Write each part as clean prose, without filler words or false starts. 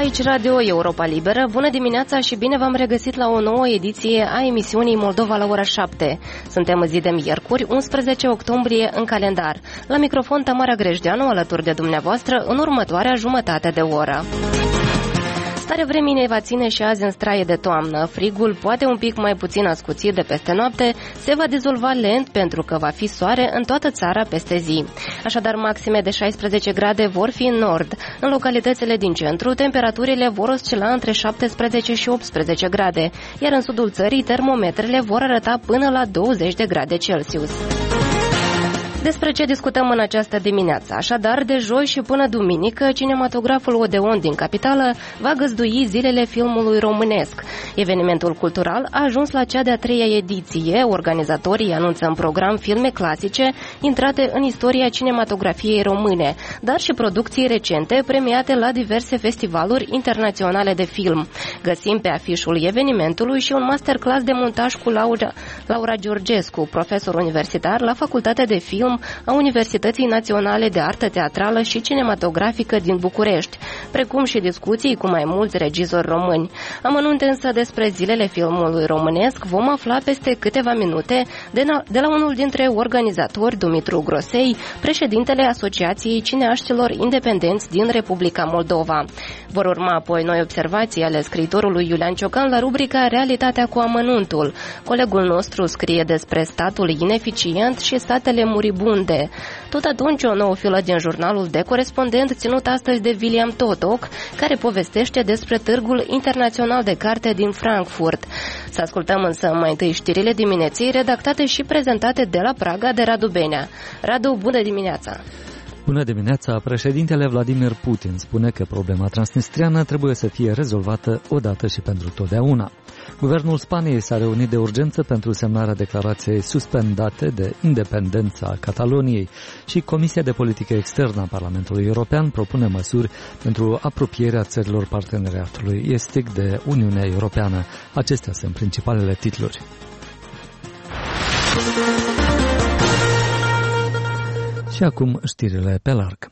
Aici Radio Europa Liberă. Bună dimineața și bine v-am regăsit la o nouă ediție a emisiunii Moldova la ora 7. Suntem zi de miercuri, 11 octombrie în calendar. La microfon Tamara Grejdeanu, alături de dumneavoastră în următoarea jumătate de oră. Starea vremii ne va ține și azi în straie de toamnă. Frigul, poate un pic mai puțin ascuțit de peste noapte, se va dizolva lent pentru că va fi soare în toată țara peste zi. Așadar, maxime de 16 grade vor fi în nord. În localitățile din centru, temperaturile vor oscila între 17 și 18 grade, iar în sudul țării, termometrele vor arăta până la 20 de grade Celsius. Despre ce discutăm în această dimineață? Așadar, de joi și până duminică, cinematograful Odeon din capitală va găzdui zilele filmului românesc. Evenimentul cultural a ajuns la cea de-a treia ediție. Organizatorii anunță în program filme clasice intrate în istoria cinematografiei române, dar și producții recente premiate la diverse festivaluri internaționale de film. Găsim pe afișul evenimentului și un masterclass de montaj cu Laura Georgescu, profesor universitar la Facultatea de Film a Universității Naționale de Artă Teatrală și Cinematografică din București, precum și discuții cu mai mulți regizori români. Amănunte însă despre zilele filmului românesc vom afla peste câteva minute de la unul dintre organizatori, Dumitru Grosei, președintele Asociației Cineaștilor Independenți din Republica Moldova. Vor urma apoi noi observații ale scriitorului Iulian Ciocan la rubrica Realitatea cu amănuntul. Colegul nostru scrie despre statul ineficient și statele muribunde. Tot atunci, o nouă filă din jurnalul de corespondent ținut astăzi de William Totoc, care povestește despre Târgul Internațional de Carte din Frankfurt. Să ascultăm însă mai întâi știrile dimineții, redactate și prezentate de la Praga de Radu Benea. Radu, bună dimineața! Bună dimineața! Președintele Vladimir Putin spune că problema transnistriană trebuie să fie rezolvată odată și pentru totdeauna. Guvernul Spaniei s-a reunit de urgență pentru semnarea declarației suspendate de independența a Cataloniei și Comisia de Politică Externă a Parlamentului European propune măsuri pentru apropierea țărilor parteneriatului estic de Uniunea Europeană. Acestea sunt principalele titluri. Și acum știrile pe larg.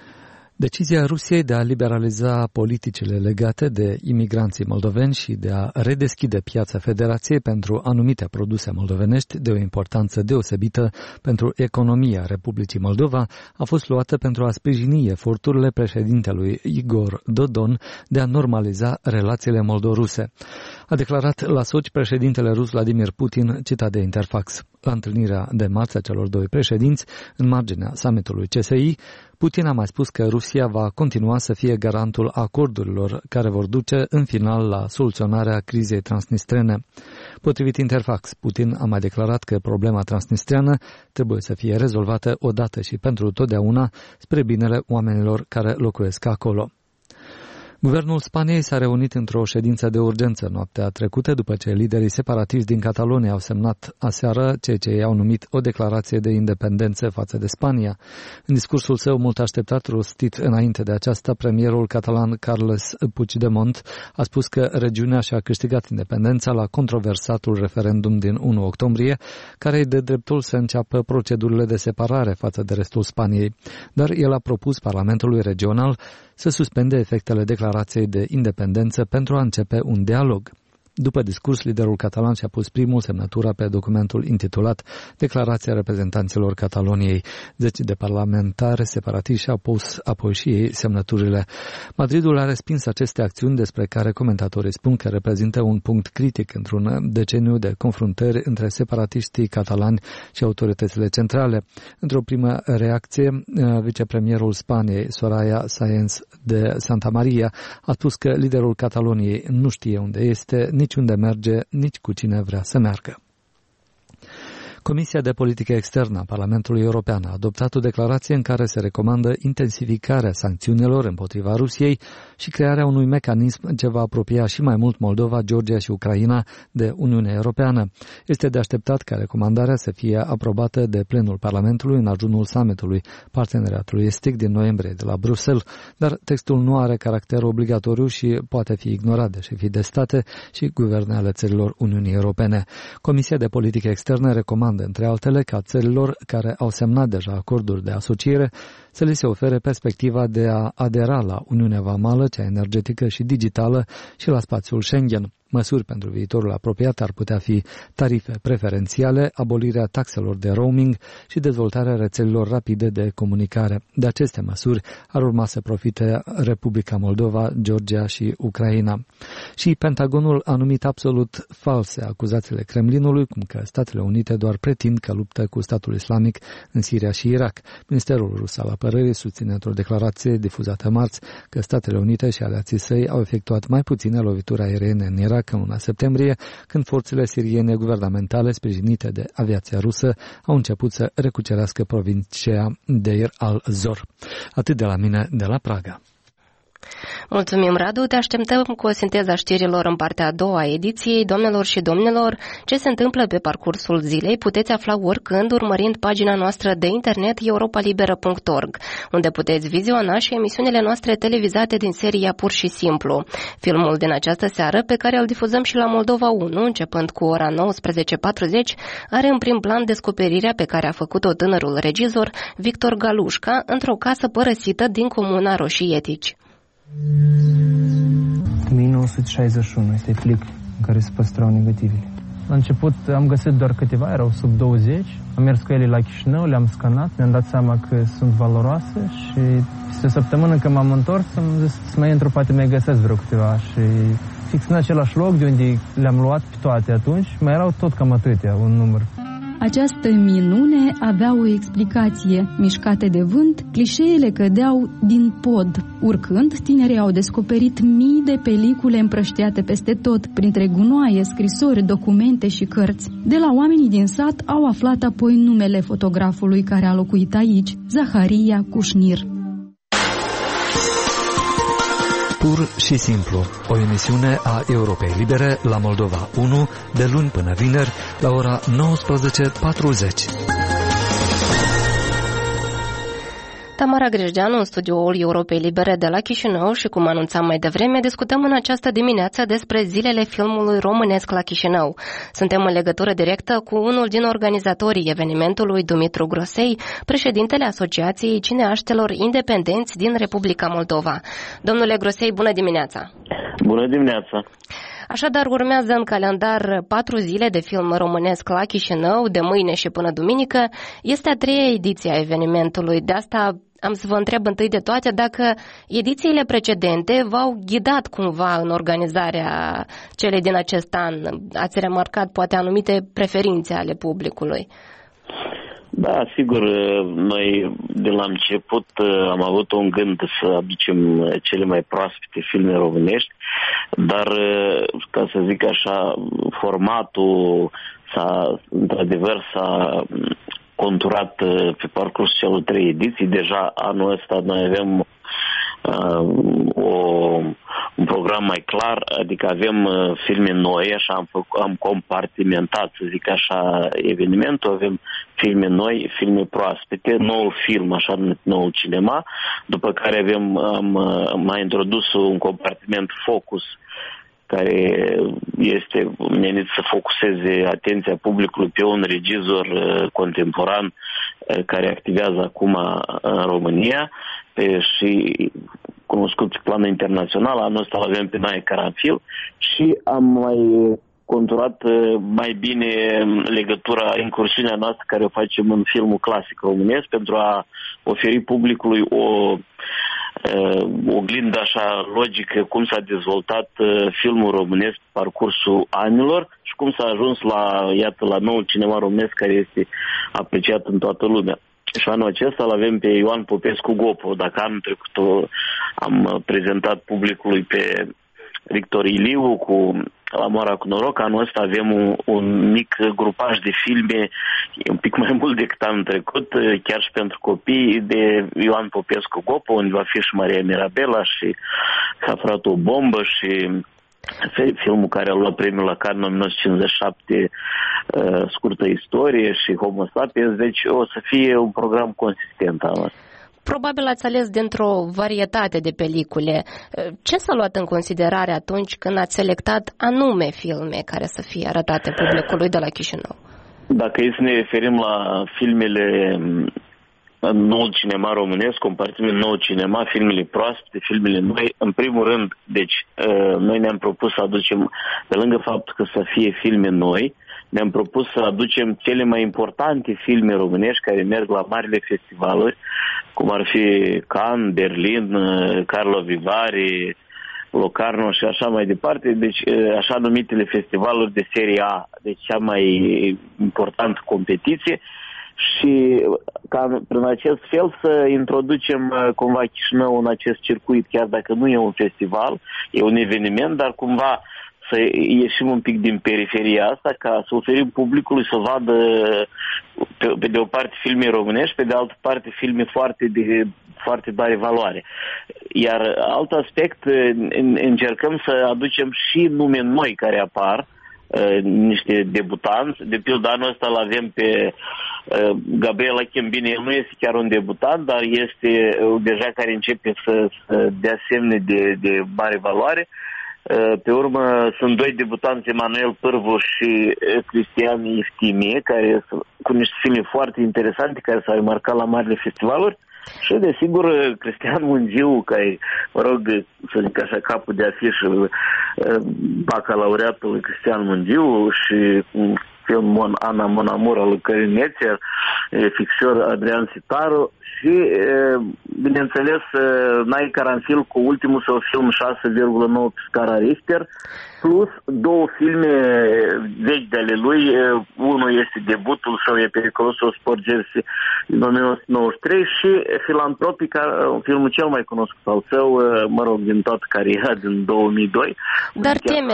Decizia Rusiei de a liberaliza politicile legate de imigranții moldoveni și de a redeschide piața Federației pentru anumite produse moldovenești de o importanță deosebită pentru economia Republicii Moldova a fost luată pentru a sprijini eforturile președintelui Igor Dodon de a normaliza relațiile moldoruse. A declarat la Sochi președintele rus Vladimir Putin, citat de Interfax. La întâlnirea de marți a celor doi președinți, în marginea summitului CSI, Putin a mai spus că Rusia va continua să fie garantul acordurilor care vor duce în final la soluționarea crizei transnistrene. Potrivit Interfax, Putin a mai declarat că problema transnistriană trebuie să fie rezolvată odată și pentru totdeauna spre binele oamenilor care locuiesc acolo. Guvernul Spaniei s-a reunit într-o ședință de urgență noaptea trecută după ce liderii separatiști din Catalonia au semnat aseară ceea ce i-au numit o declarație de independență față de Spania. În discursul său mult așteptat, rostit înainte de aceasta, premierul catalan Carles Puigdemont a spus că regiunea și-a câștigat independența la controversatul referendum din 1 octombrie, care îi dă dreptul să înceapă procedurile de separare față de restul Spaniei. Dar el a propus Parlamentului Regional să suspende efectele declarației de independență pentru a începe un dialog. După discurs, liderul catalan și-a pus primul semnătura pe documentul intitulat Declarația reprezentanților Cataloniei. 10 de parlamentari separatiști și-au pus apoi și ei semnăturile. Madridul a respins aceste acțiuni despre care comentatorii spun că reprezintă un punct critic într-un deceniu de confruntări între separatiștii catalani și autoritățile centrale. Într-o primă reacție, vicepremierul Spaniei, Soraya Sáenz de Santa Maria, a spus că liderul Cataloniei nu știe unde este, nici unde merge, nici cu cine vrea să meargă. Comisia de Politică Externă a Parlamentului European a adoptat o declarație în care se recomandă intensificarea sancțiunilor împotriva Rusiei și crearea unui mecanism ce va apropia și mai mult Moldova, Georgia și Ucraina de Uniunea Europeană. Este de așteptat ca recomandarea să fie aprobată de plenul Parlamentului în ajunul summitului Parteneriatului Estic din noiembrie de la Bruxelles, dar textul nu are caracter obligatoriu și poate fi ignorat de șefii de state și guverne ale țărilor Uniunii Europene. Comisia de Politică Externă recomandă recomandă, între altele, ca țărilor care au semnat deja acorduri de asociere să li se ofere perspectiva de a adera la Uniunea Vamală, cea energetică și digitală și la spațiul Schengen. Măsuri pentru viitorul apropiat ar putea fi tarife preferențiale, abolirea taxelor de roaming și dezvoltarea rețelelor rapide de comunicare. De aceste măsuri ar urma să profite Republica Moldova, Georgia și Ucraina. Și Pentagonul a numit absolut false acuzațiile Kremlinului, cum că Statele Unite doar pretind că luptă cu statul islamic în Siria și Irak. Ministerul rus al apărării susține într-o declarație difuzată marți că Statele Unite și aliații săi au efectuat mai puține lovituri aeriene în Irak în luna septembrie, când forțele siriene guvernamentale sprijinite de aviația rusă au început să recucerească provincia Deir al-Zor. Atât de la mine, de la Praga. Mulțumim, Radu. Te așteptăm cu o sinteză a știrilor în partea a doua a ediției. Doamnelor și domnilor, ce se întâmplă pe parcursul zilei puteți afla oricând urmărind pagina noastră de internet europalibera.org, unde puteți viziona și emisiunile noastre televizate din seria Pur și Simplu. Filmul din această seară, pe care îl difuzăm și la Moldova 1, începând cu ora 19:40, are în prim plan descoperirea pe care a făcut-o tânărul regizor Victor Galușca într-o casă părăsită din comuna Roșietici. 1961 este plic în care se păstrau negativele. La început am găsit doar câteva, erau sub 20. Am mers cu ele la Chișinău, le-am scanat, mi-am dat seama că sunt valoroase și peste o săptămână când m-am întors am zis să mai intru, poate mai găsesc vreo câteva și fix în același loc de unde le-am luat pe toate atunci, mai erau tot cam atâtea, un număr. Această minune avea o explicație. Mișcate de vânt, clișeele cădeau din pod. Urcând, tinerii au descoperit mii de pelicule împrăștiate peste tot, printre gunoaie, scrisori, documente și cărți. De la oamenii din sat au aflat apoi numele fotografului care a locuit aici, Zaharia Cușnir. Pur și simplu, o emisiune a Europei Libere la Moldova 1, de luni până vineri, la ora 19:40. Tamara Grejdeanu, în studioul Europei Libere de la Chișinău și, cum anunțam mai devreme, discutăm în această dimineață despre zilele filmului românesc la Chișinău. Suntem în legătură directă cu unul din organizatorii evenimentului, Dumitru Grosei, președintele Asociației Cineaștelor Independenți din Republica Moldova. Domnule Grosei, bună dimineața! Bună dimineața! Așadar, urmează în calendar 4 zile de film românesc la Chișinău, de mâine și până duminică. Este a 3-a ediție a evenimentului. De asta am să vă întreb întâi de toate dacă edițiile precedente v-au ghidat cumva în organizarea celei din acest an. Ați remarcat poate anumite preferințe ale publicului. Da, sigur, noi de la început am avut un gând să aducem cele mai proaspete filme românești, dar, ca să zic așa, formatul într-adevăr s-a conturat pe parcursul celor 3 ediții. Deja anul ăsta noi avem un program mai clar, adică avem filme noi, așa am compartimentat, să zic așa, evenimentul, avem filme noi, filme proaspete, nou film, așa numit nou cinema, după care am mai introdus un compartiment focus, care este menit să focuseze atenția publicului pe un regizor contemporan care activează acum în România și cunoscut pe plan internațional. Anul ăsta avem pe Nae Caranfil și am mai conturat mai bine legătura, incursiunea noastră care o facem în filmul clasic românesc pentru a oferi publicului o oglindă așa logică cum s-a dezvoltat filmul românesc pe parcursul anilor și cum s-a ajuns la noul cinema românesc care este apreciat în toată lumea. Și anul acesta îl avem pe Ioan Popescu Gopo. Dacă anul trecut am prezentat publicului pe Victor Iliu cu La Moara cu noroc, anul ăsta avem un mic grupaj de filme, un pic mai mult decât anul trecut, chiar și pentru copii, de Ioan Popescu Gopo, unde va fi și Maria Mirabela și S-a frat o bombă și filmul care a luat premiul la Cannes în 1957, Scurtă istorie, și Homo sapiens, deci o să fie un program consistent al ăsta. Probabil ați ales dintr-o varietate de pelicule. Ce s-a luat în considerare atunci când ați selectat anume filme care să fie arătate publicului de la Chișinău? Dacă e să ne referim la filmele nou cinema românesc, compartiment nou cinema, filmele proaspete, filmele noi, în primul rând, deci noi ne-am propus să aducem, pe lângă faptul că să fie filme noi, ne-am propus să aducem cele mai importante filme românești care merg la marile festivaluri, cum ar fi Cannes, Berlin, Carlo Vivari, Locarno și așa mai departe, deci așa numitele festivaluri de serie A, deci cea mai importantă competiție, și ca prin acest fel să introducem cumva Chișinău în acest circuit, chiar dacă nu e un festival, e un eveniment, dar cumva să ieșim un pic din periferia asta, ca să oferim publicului să vadă pe de o parte filme românești, pe de altă parte filme foarte mare valoare. Iar alt aspect, încercăm să aducem și nume noi care apar, niște debutanți. De pildă, anul ăsta l-avem pe Gabriela Chembine. El nu este chiar un debutant, dar este deja care începe să dea semne de mare valoare. Pe urmă sunt doi debutanți, Emanuel Pârvu și Cristian Iftimie, care sunt cu niște filme foarte interesante, care s-au remarcat la marile festivaluri. Și, desigur, Cristian Mungiu, care, mă rog, să zic așa, capul de afișă, bacalaureatul Cristian Mungiu și film Ana Monamur al lui Cărin Nețer, fixor Adrian Sitaru și, bineînțeles, Nai Caranfil cu ultimul său film 6,9 pe scara Richter, plus două filme vechi de ale lui. Unul este debutul său, E periculosul sport Jersey din 1993 și Filantropica, filmul cel mai cunoscut al său, mă rog, din toată cariera, din 2002. Dar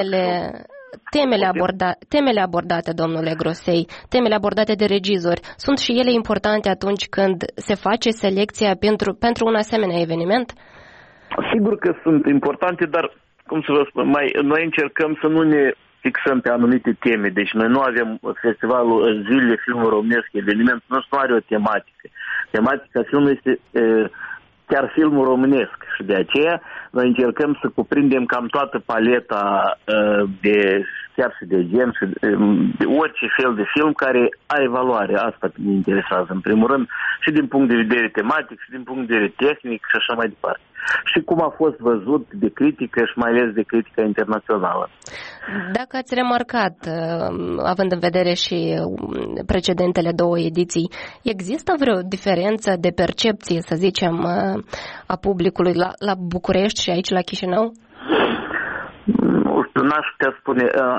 temele abordate, domnule Grosei, temele abordate de regizori, sunt și ele importante atunci când se face selecția pentru un asemenea eveniment? Sigur că sunt importante, dar, cum să vă spun, noi încercăm să nu ne fixăm pe anumite teme. Deci noi nu avem festivalul Zilele Filmului Românesc, evenimentul nostru nu are o tematică. Tematica filmului este chiar filmul românesc și de aceea noi încercăm să cuprindem cam toată paleta chiar și de gen și de orice fel de film care are valoare. Asta ne interesează în primul rând și din punct de vedere tematic și din punct de vedere tehnic și așa mai departe. Și cum a fost văzut de critică și mai ales de critica internațională. Dacă ați remarcat, având în vedere și precedentele două ediții, există vreo diferență de percepție, să zicem, a publicului la București și aici la Chișinău? Nu știu, n-aș putea spune.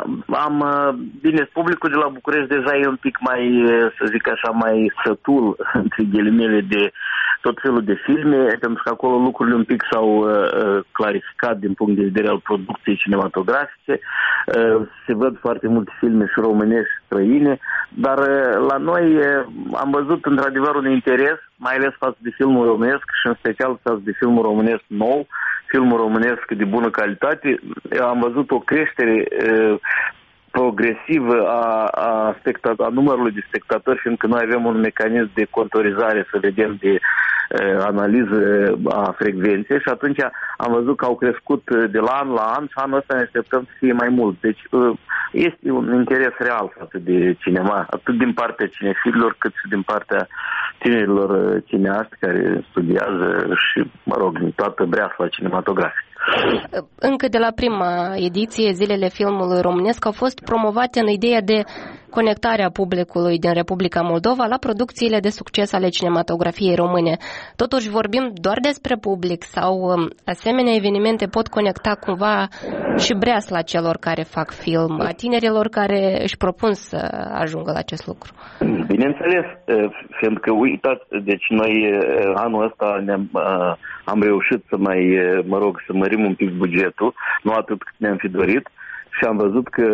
Bine, publicul de la București deja e un pic mai, să zic așa, mai sătul, între ghilimele, de tot felul de filme, pentru că acolo lucrurile un pic s-au clarificat din punct de vedere al producției cinematografice. Se văd foarte multe filme și românești și străine, dar la noi am văzut într-adevăr un interes, mai ales față de filmul românesc și în special față de filmul românesc nou, filmul românesc de bună calitate. Am văzut o creștere progresivă a numărului de spectatori, fiindcă noi avem un mecanism de contorizare, să vedem, de analiză a frecvenței și atunci am văzut că au crescut de la an la an și anul ăsta ne așteptăm să fie mai mult. Deci este un interes real față de cinema, atât din partea cinefililor cât și din partea tinerilor cineaști care studiază și, mă rog, din toată breasla cinematografică. Încă de la prima ediție, Zilele Filmului Românesc au fost promovate în ideea de conectarea publicului din Republica Moldova la producțiile de succes ale cinematografiei române. Totuși vorbim doar despre public sau asemenea evenimente pot conecta cumva și breasla celor care fac film, a tinerilor care își propun să ajungă la acest lucru? Bineînțeles, fiindcă uitați, deci noi anul ăsta am reușit să să mărim un pic bugetul, nu atât cât ne-am fi dorit și am văzut că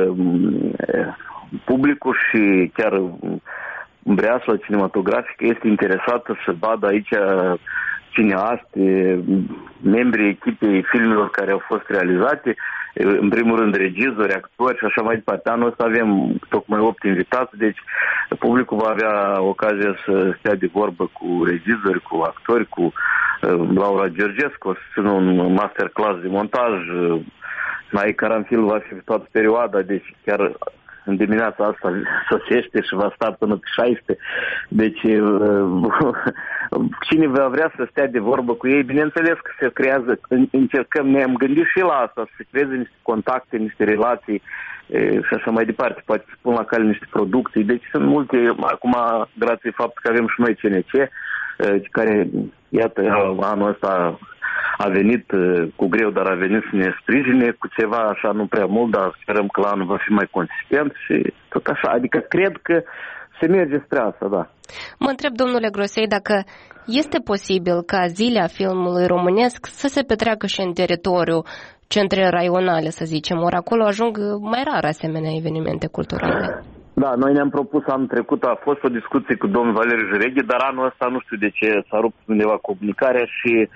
publicul și chiar breasla cinematografică este interesată să vadă aici cineaști, membrii echipei filmelor care au fost realizate, în primul rând regizori, actori și așa mai departe. Anul ăsta avem tocmai 8 invitați, deci publicul va avea ocazia să stea de vorbă cu regizori, cu actori, cu Laura Georgescu, o să țină un masterclass de montaj, Nai Caranfil va fi toată perioada, deci chiar în dimineața asta sosește și va sta până pe 16. Deci cine va vrea să stea de vorbă cu ei, bineînțeles că se creează, încercăm, ne-am gândit și la asta, să se creeze niște contacte, niște relații și așa mai departe, poate să pun la cale niște producții. Deci sunt multe, acum, grație faptului că avem și noi CNC, care, iată, anul ăsta a venit cu greu, dar a venit să ne sprijine cu ceva așa, nu prea mult, dar sperăm că la anul va fi mai consistent și tot așa. Adică cred că se merge spre asta, da. Mă întreb, domnule Grosei, dacă este posibil ca zilea filmului românesc să se petreacă și în teritoriu, centre raionale, să zicem, ori acolo ajung mai rar asemenea evenimente culturale. Da, noi ne-am propus anul trecut, a fost o discuție cu domnul Valeriu Jurghe, dar anul ăsta nu știu de ce s-a rupt undeva comunicarea și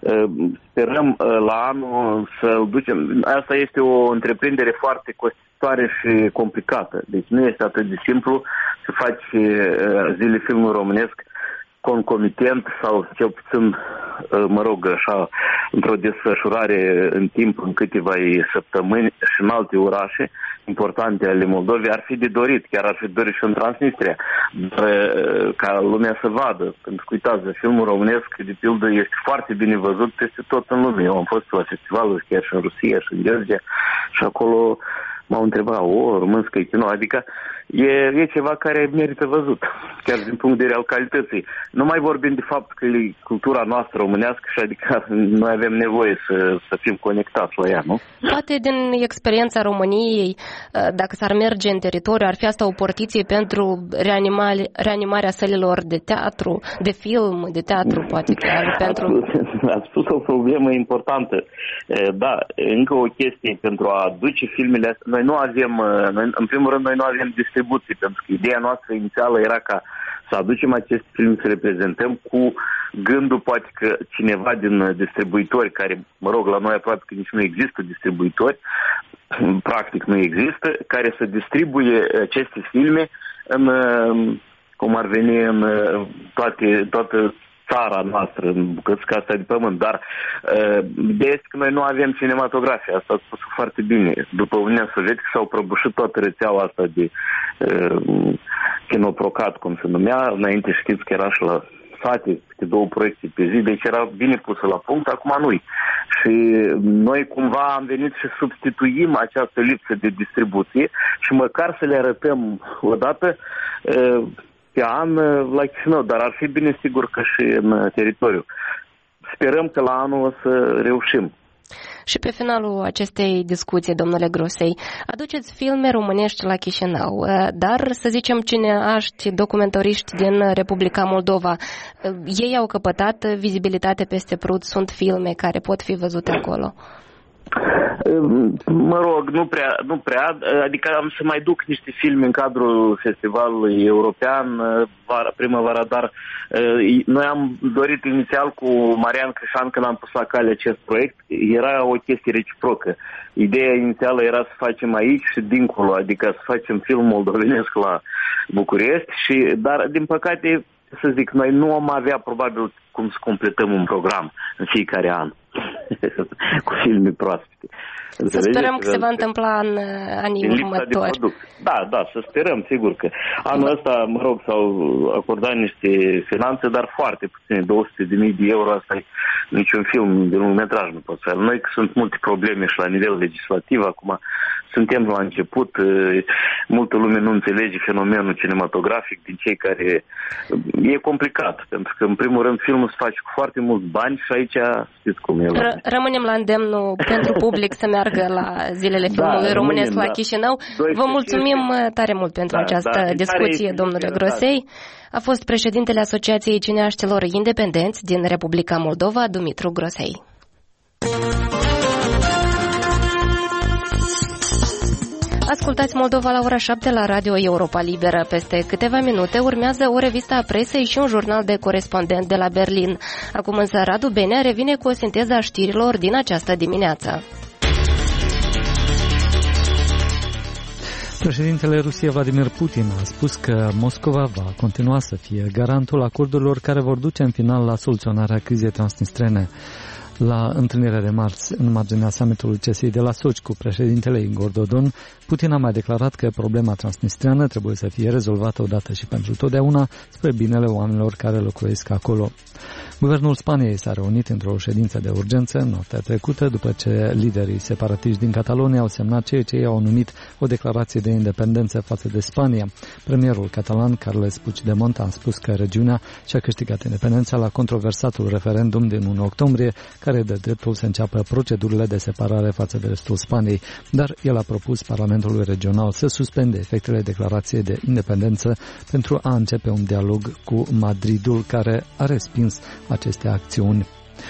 sperăm la anul să-l ducem. Asta este o întreprindere foarte costisitoare și complicată. Deci nu este atât de simplu să faci zile filmului românesc concomitent sau cel puțin, mă rog, așa, într-o desfășurare în timp, în câteva săptămâni și în alte orașe importante ale Moldovei. Ar fi de dorit, chiar ar fi de dorit și în Transnistria, dar ca lumea să vadă. Pentru că, uitați, filmul românesc, de pildă, este foarte bine văzut peste tot în lume. Eu am fost la festivaluri chiar și în Rusia și în Georgia și acolo m-au întrebat, românscă e kino, adică e ceva care merită văzut, chiar din punct de vedere al calității. Nu mai vorbim de fapt că e cultura noastră românească și adică noi avem nevoie să fim conectați la ea, nu? Poate din experiența României, dacă s-ar merge în teritoriu, ar fi asta o portiție pentru reanimarea sălilor de teatru, de film, de teatru, poate chiar pentru... Ați spus o problemă importantă. Da, încă o chestie pentru a aduce filmele astea. Noi nu avem, în primul rând, noi nu avem distribuții, pentru că ideea noastră inițială era ca să aducem acest film, să le prezentăm cu gândul, poate că cineva din distribuitori, care, mă rog, la noi aproape că nici nu există distribuitori, practic nu există, care să distribuie aceste filme în, cum ar veni, în toată țara noastră, în bucățica asta de pământ, dar ideea este că noi nu avem cinematografie, asta a spus foarte bine. După Uniunea Sovietică s-au prăbușit toată rețeaua asta de kinoprocat, cum se numea, înainte știți că era și la sate, câte 2 proiecte pe zi, deci era bine pusă la punct, acum nu-i. Și noi cumva am venit și substituim această lipsă de distribuție și măcar să le arătăm odată pe an la Chișinău, dar ar fi bine sigur că și în teritoriu. Sperăm că la anul o să reușim. Și pe finalul acestei discuții, domnule Grosei, aduceți filme românești la Chișinău, dar să zicem cineaști, documentariști din Republica Moldova, ei au căpătat vizibilitate peste Prut, sunt filme care pot fi văzute acolo? Mă rog, nu prea, adică am să mai duc niște filme în cadrul festivalului european primăvara, dar noi am dorit inițial cu Marian Crișan, când am pus la cale acest proiect, era o chestie reciprocă. Ideea inițială era să facem aici și dincolo, adică să facem film moldovenesc la București, dar din păcate, să zic, noi nu am avea probabil cum să completăm un program în fiecare an cu filme proaspete. Să sperăm că se va întâmpla în anii următori. Da, să sperăm, sigur că anul ăsta, mă rog, s-au acordat niște finanțe, dar foarte puține, 200.000 de euro, asta e niciun film de lungmetraj nu pot să. Noi că sunt multe probleme și la nivel legislativ, acum suntem la început, multă lume nu înțelege fenomenul cinematografic din cei care... E complicat, pentru că în primul rând filmul se face cu foarte mulți bani și aici știți cum e. Rămânem la îndemnul pentru public să meargă la zilele filmului românesc la Chișinău. Vă mulțumim tare mult pentru această discuție, domnule Grosei. A fost președintele Asociației Cineaștilor Independenți din Republica Moldova, Dumitru Grosei. Ascultați Moldova la ora 7 la Radio Europa Liberă. Peste câteva minute urmează o revistă a presei și un jurnal de corespondent de la Berlin. Acum însă Radu Benea revine cu o sinteză a știrilor din această dimineață. Președintele Rusiei Vladimir Putin a spus că Moscova va continua să fie garantul acordurilor care vor duce în final la soluționarea crizei transnistrene. La întâlnirea de marți, în marginea summitului CSI de la Sochi cu președintele Igor Dodon, Putin a mai declarat că problema transnistreană trebuie să fie rezolvată odată și pentru totdeauna spre binele oamenilor care locuiesc acolo. Guvernul Spaniei s-a reunit într-o ședință de urgență noaptea trecută după ce liderii separatiști din Catalonia au semnat ceea ce ei au numit o declarație de independență față de Spania. Premierul catalan Carles Puigdemont a spus că regiunea și-a câștigat independența la controversatul referendum din 1 octombrie, care dă dreptul să înceapă procedurile de separare față de restul Spaniei, dar el a propus Parlamentului Regional să suspende efectele declarației de independență pentru a începe un dialog cu Madridul, care a respins aceste acțiuni.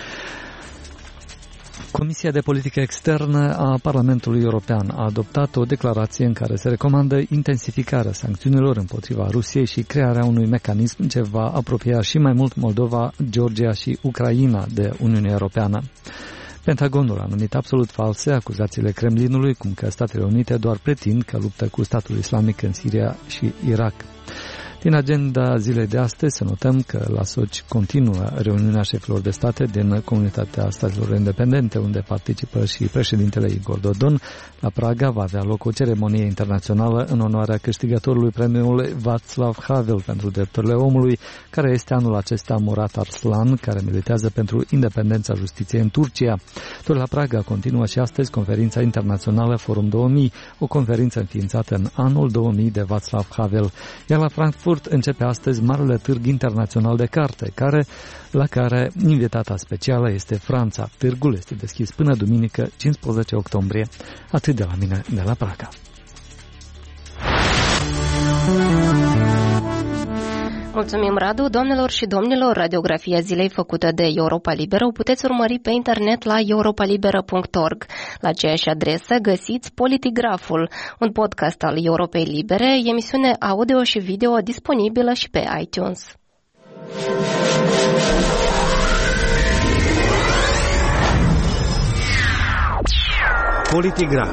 Comisia de Politică Externă a Parlamentului European a adoptat o declarație în care se recomandă intensificarea sancțiunilor împotriva Rusiei și crearea unui mecanism ce va apropia și mai mult Moldova, Georgia și Ucraina de Uniunea Europeană. Pentagonul a numit absolut false acuzațiile Kremlinului, cum că Statele Unite doar pretind că luptă cu statul islamic în Siria și Irak. Din agenda zilei de astăzi să notăm că la Sochi continuă reuniunea șefilor de state din Comunitatea Statelor Independente, unde participă și președintele Igor Dodon. La Praga va avea loc o ceremonie internațională în onoarea câștigătorului premiului Václav Havel pentru drepturile omului, care este anul acesta Murat Arslan, care militează pentru independența justiției în Turcia. Tot la Praga continuă și astăzi conferința internațională Forum 2000, o conferință înființată în anul 2000 de Václav Havel. Iar la Frankfurt începe astăzi Marele Târg Internațional de Carte, la care invitata specială este Franța. Târgul este deschis până duminică, 15 octombrie. Atât de la mine, de la Praga. Mulțumim, Radu. Doamnelor și domnilor, radiografia zilei făcută de Europa Liberă o puteți urmări pe internet la europalibera.org. La aceeași adresă găsiți Politigraful, un podcast al Europei Libere, emisiune audio și video disponibilă și pe iTunes. Politigraf.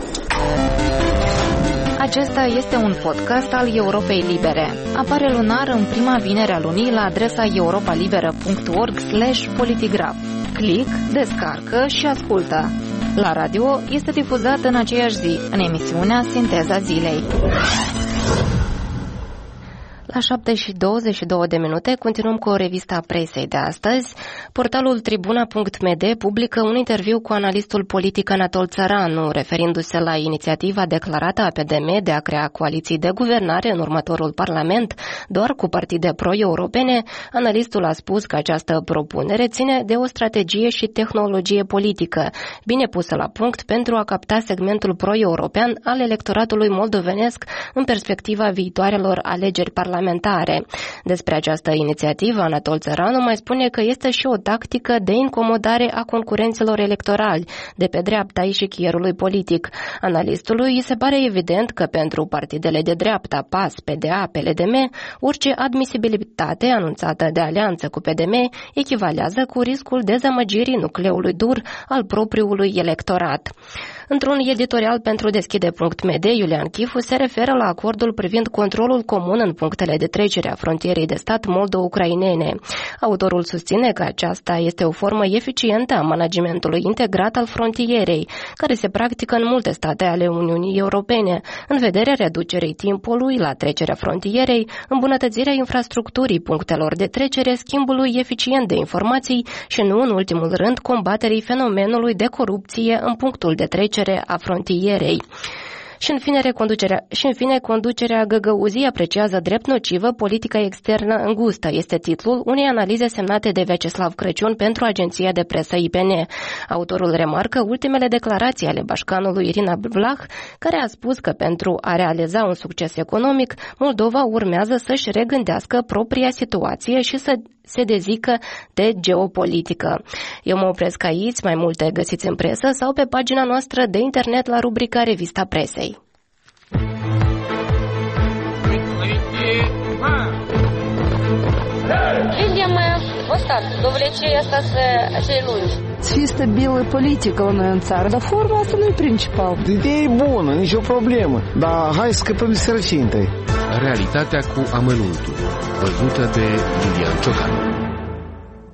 Acesta este un podcast al Europei Libere. Apare lunar în prima vinere a lunii la adresa europalibera.org/politigraf. Click, descarcă și ascultă. La radio este difuzat în aceeași zi, în emisiunea Sinteza Zilei. La 7:22 continuăm cu o revistă a presei de astăzi. Portalul Tribuna.md publică un interviu cu analistul politic Anatol Țăranu, referindu-se la inițiativa declarată a PDM de a crea coaliții de guvernare în următorul parlament, doar cu partide pro-europene. Analistul a spus că această propunere ține de o strategie și tehnologie politică, bine pusă la punct pentru a capta segmentul pro-european al electoratului moldovenesc în perspectiva viitoarelor alegeri parlamentare. Despre această inițiativă, Anatol Țăranu mai spune că este și o tactică de incomodare a concurenților electorali de pe dreapta eșichierului politic. Analistului îi se pare evident că pentru partidele de dreapta, PAS, PDA, PLDM, orice admisibilitate anunțată de alianță cu PDM echivalează cu riscul dezamăgirii nucleului dur al propriului electorat. Într-un editorial pentru Deschide.md, Iulian Chifu se referă la acordul privind controlul comun în punctele de trecere a frontierei de stat moldo-ucrainene. Autorul susține că aceasta este o formă eficientă a managementului integrat al frontierei, care se practică în multe state ale Uniunii Europene, în vederea reducerii timpului la trecerea frontierei, îmbunătățirea infrastructurii punctelor de trecere, schimbului eficient de informații și, nu în ultimul rând, combaterii fenomenului de corupție în punctul de trecere a frontierei. Și în fine, conducerea Găgăuzii apreciază drept nocivă politica externă îngustă. Este titlul unei analize semnate de Vyacheslav Crăciun pentru agenția de presă IPN. Autorul remarcă ultimele declarații ale bașcanului Irina Vlah, care a spus că pentru a realiza un succes economic, Moldova urmează să-și regândească propria situație și să se dezică de geopolitică. Eu mă opresc aici, mai multe găsiți în presă sau pe pagina noastră de internet la rubrica Revista Presei. Видимо, вот так, до влечения цей лунь. Фи стабильная политика у нас в țară, dar forma asta nu e principal. Ideea e bună, nicio problemă, dar hai să scăpăm de sărăcie întâi. Realitatea cu amănuntul, văzută de Lilian Ciocanu.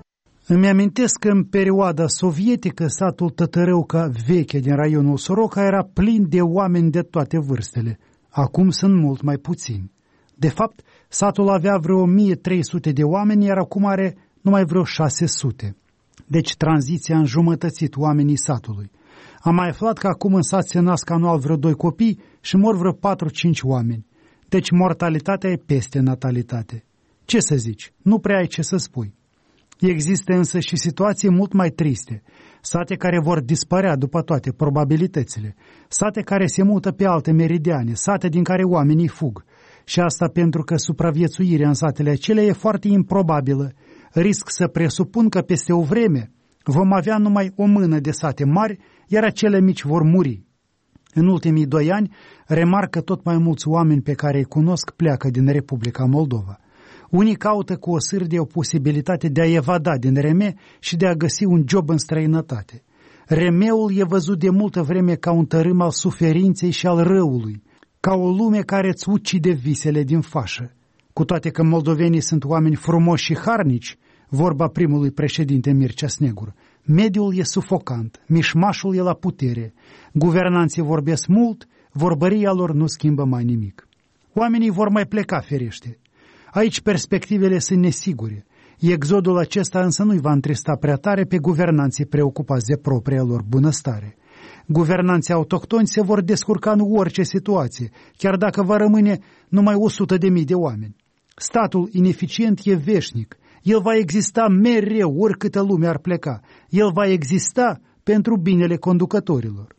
Îmi amintesc că în perioada sovietică satul Tătărăuca veche din raionul Soroca era plin de oameni de toate vârstele. Acum sunt mult mai puțini. De fapt, satul avea vreo 1300 de oameni, iar acum are numai vreo 600. Deci tranziția a înjumătățit oamenii satului. Am mai aflat că acum în sat se nasc anual vreo 2 copii și mor vreo 4-5 oameni. Deci mortalitatea e peste natalitate. Ce să zici? Nu prea ai ce să spui. Există însă și situații mult mai triste. Sate care vor dispărea după toate probabilitățile. Sate care se mută pe alte meridiane. Sate din care oamenii fug. Și asta pentru că supraviețuirea în satele acelea e foarte improbabilă. Risc să presupun că peste o vreme vom avea numai o mână de sate mari, iar acele mici vor muri. În ultimii 2 ani, remarc că tot mai mulți oameni pe care îi cunosc pleacă din Republica Moldova. Unii caută cu o sârdie o posibilitate de a evada din reme și de a găsi un job în străinătate. Remeul e văzut de multă vreme ca un tărâm al suferinței și al răului, ca o lume care îți ucide visele din fașă. Cu toate că moldovenii sunt oameni frumoși și harnici, vorba primului președinte Mircea Snegur, mediul e sufocant, mișmașul e la putere, guvernanții vorbesc mult, vorbăria lor nu schimbă mai nimic. Oamenii vor mai pleca, ferește. Aici perspectivele sunt nesigure. Exodul acesta însă nu-i va întrista prea tare pe guvernanții preocupați de propria lor bunăstare. Guvernanții autohtoni se vor descurca în orice situație, chiar dacă va rămâne numai 100.000 de oameni. Statul ineficient e veșnic. El va exista mereu, oricâtă lume ar pleca. El va exista pentru binele conducătorilor.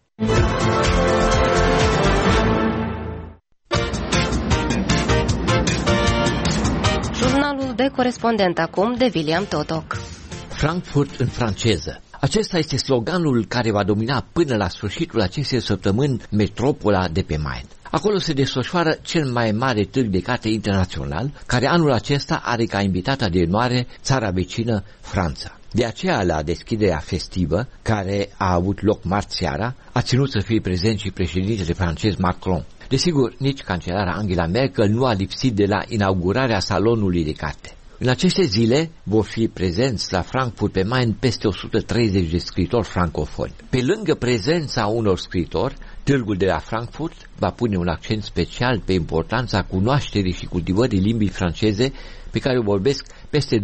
Jurnalul de corespondent acum de William Totoc. Frankfurt în franceză. Acesta este sloganul care va domina până la sfârșitul acestei săptămâni metropola de pe Main. Acolo se desfășoară cel mai mare târg de carte internațional, care anul acesta are ca invitată de onoare țara vecină, Franța. De aceea, la deschiderea festivă, care a avut loc marți seara, a ținut să fie prezent și președintele francez Macron. Desigur, nici cancelara Angela Merkel nu a lipsit de la inaugurarea salonului de carte. În aceste zile vor fi prezenți la Frankfurt pe Main peste 130 de scriitori francofoni. Pe lângă prezența unor scriitori, târgul de la Frankfurt va pune un accent special pe importanța cunoașterii și cultivării limbii franceze, pe care o vorbesc peste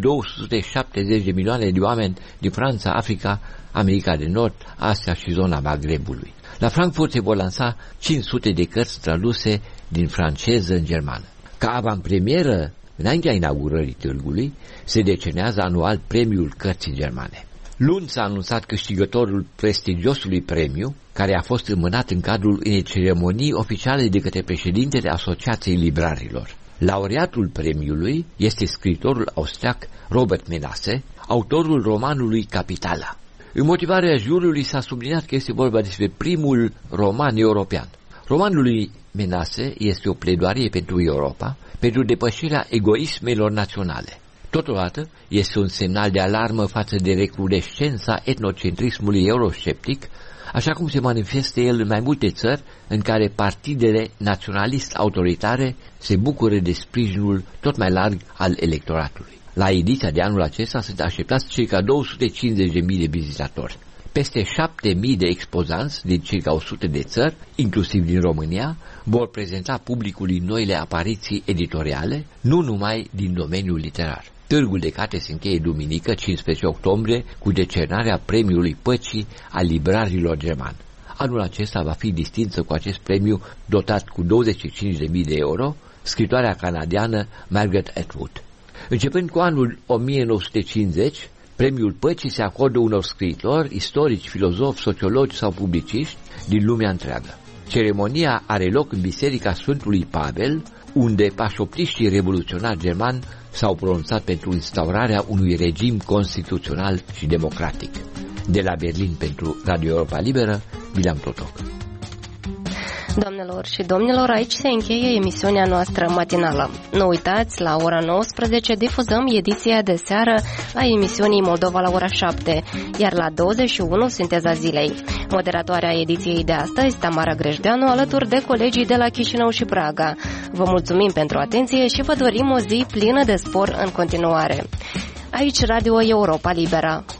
270 de milioane de oameni din Franța, Africa, America de Nord, Asia și zona Maghrebului. La Frankfurt se vor lansa 500 de cărți traduse din franceză în germană. Ca avantpremieră, înaintea inaugurării târgului, se decenează anual premiul cărții germane. Luni s-a anunțat câștigătorul prestigiosului premiu, care a fost înmânat în cadrul unei ceremonii oficiale de către președintele Asociației Librarilor. Laureatul premiului este scriitorul austriac Robert Menasse, autorul romanului Capitala. În motivarea juriului s-a subliniat că este vorba despre primul roman european. Romanul lui Menasse este o pledoarie pentru Europa, pentru depășirea egoismelor naționale. Totodată, este un semnal de alarmă față de recrudescența etnocentrismului eurosceptic, așa cum se manifestă el în mai multe țări în care partidele naționalist-autoritare se bucură de sprijinul tot mai larg al electoratului. La ediția de anul acesta sunt așteptați circa 250.000 de vizitatori. Peste 7.000 de expozanți din circa 100 de țări, inclusiv din România, vor prezenta publicului noile apariții editoriale, nu numai din domeniul literar. Târgul de carte se încheie duminică, 15 octombrie, cu decernarea Premiului Păcii al librarilor germani. Anul acesta va fi distinsă cu acest premiu dotat cu 25.000 de euro scritoarea canadiană Margaret Atwood. Începând cu anul 1950, Premiul Păcii se acordă unor scriitori, istorici, filozofi, sociologi sau publiciști din lumea întreagă. Ceremonia are loc în Biserica Sfântului Pavel, unde pașopliștii revoluționari germani s-au pronunțat pentru instaurarea unui regim constituțional și democratic. De la Berlin pentru Radio Europa Liberă, William Totoc. Doamnelor și domnilor, aici se încheie emisiunea noastră matinală. Nu uitați, la ora 19 difuzăm ediția de seară a emisiunii Moldova la ora 7, iar la 21 Sinteza zilei. Moderatoarea ediției de astăzi, Tamara Grejdeanu, alături de colegii de la Chișinău și Praga. Vă mulțumim pentru atenție și vă dorim o zi plină de spor în continuare. Aici Radio Europa Liberă.